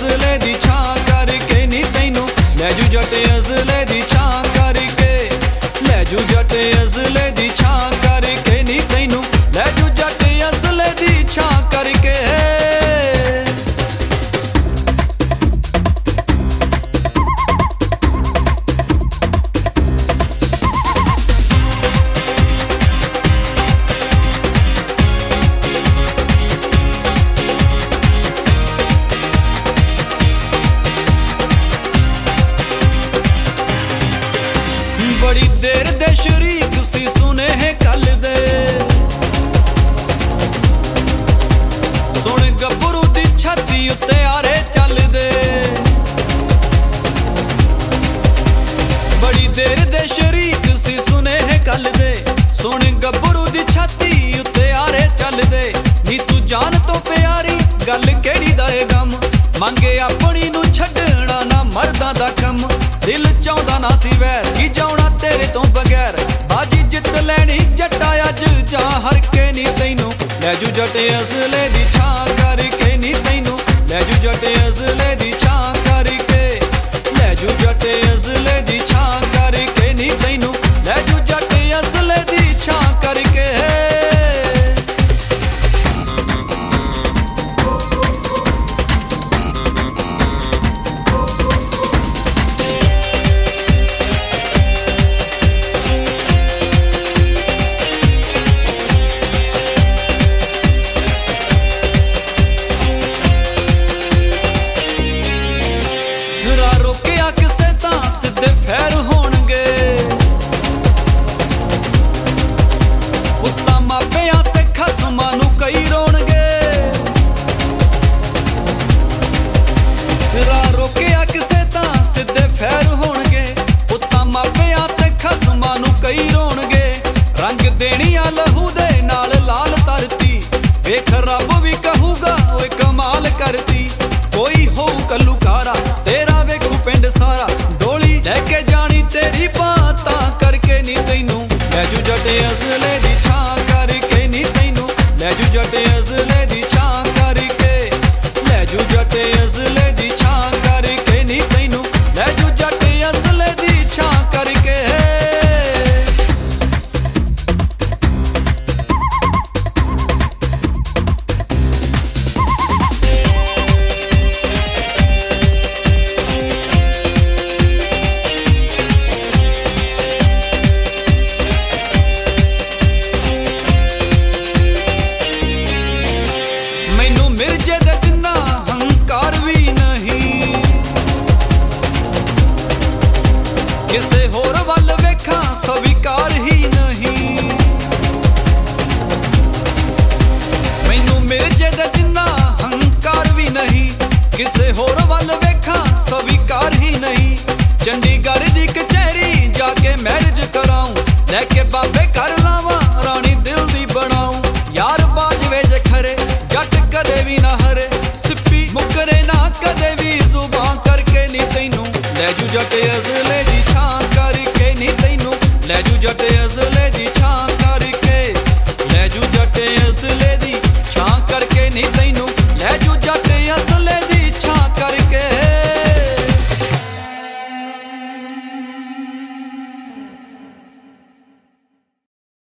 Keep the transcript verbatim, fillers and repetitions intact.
असले दी छां करके नी तैनू लै जू जट असले दी छां करके, लै जू जट असले दी छां करके नी तैनू लै जू जट असले दी छां करके। बड़ी देर दे शरीक सी सुने है कल दे, सुन गब्बरू दी छाती उत्ते आरे चल दे। बड़ी देर दे शरीक सी सुने है कल दे, सुन गब्बरू दी छाती उत्ते आरे चल दे। नी तू जान तो प्यारी गल केड़ी दा ए गम, मंगे अपनी नू छड्डना ना मर्दां दा कम। दिल चाहुंदा ना सी वैर की जाउणा तेरे तो बगैर, बाजी जित लैनी जट्टा अज जा हर के नी तैनू लै जू जट असले दी छां करके नी तैनू लै जू जट असले दी छां करके, लै जू जट असले दी छां करके नी तैनू लै जू जट असले दी छां करके। रंग देनिया लहू दे नाल लाल तरती, वेख रब भी कहूगा ओए कमाल करती। कोई हो कल्लूकारा तेरा वेखू पिंड सारा, डोली लैके जानी तेरी बातां करके नी तैनू लै जू जट असले दी छां करके नी तैनू लै जू जट असले दी छां करके, लै जू जट असले दी छां करके नी तैनू लै जू जट असले दी छां करके। मिर्जे दे जिन्ना हंकार भी नहीं, किसे होर वल वेखा स्वीकार ही नहीं। मैनू मिर्जे दे जिन्ना हंकार भी नहीं, किसे होर वल वेखा स्वीकार ही नहीं। चंडीगढ़ दी कचहरी जाके मैरिज कराऊं, लैके बाबे कर लावां रानी दिल दी बनाऊं। यार बाजवे जे खरे जट कदे भी ना हरे, सिप्पी मुकरे ना कदे भी जुबां करके नी तैनू लै जू जट असले दी छां करके नी तैनू लै जू जट असले दी छां करके, लै जू जट असले दी छां करके नी तैनू।